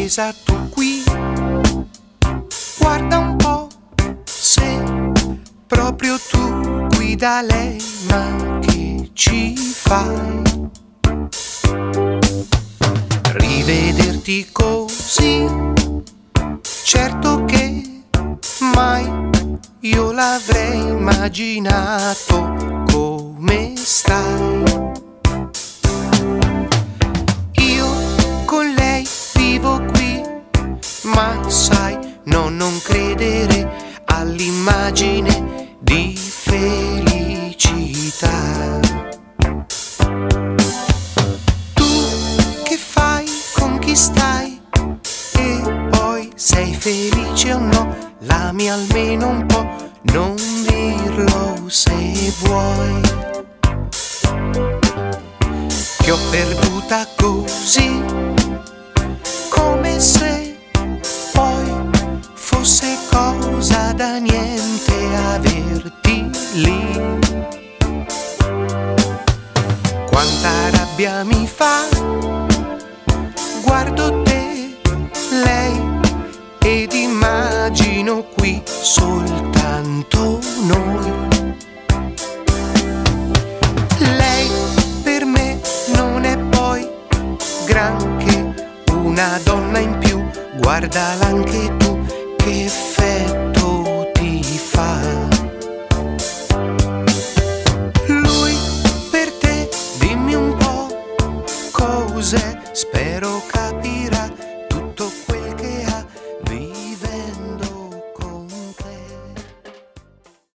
attesa tu qui. Guarda un po' se proprio tu guida lei, ma che ci fai? Rivederti così, certo che mai io l'avrei immaginato. Come stai? Io con lei vivo qui, ma sai, no, non credere all'immagine di felicità. Tu che fai, con chi stai, e poi sei felice o no? L'ami almeno un po', non dirlo se vuoi. Ti ho perduta così, come se poi fosse cosa da niente averti lì. Quanta rabbia mi fa, guardo te, lei, ed immagino qui soltanto noi. Lei per me non è poi granché, una donna in più, guardala anche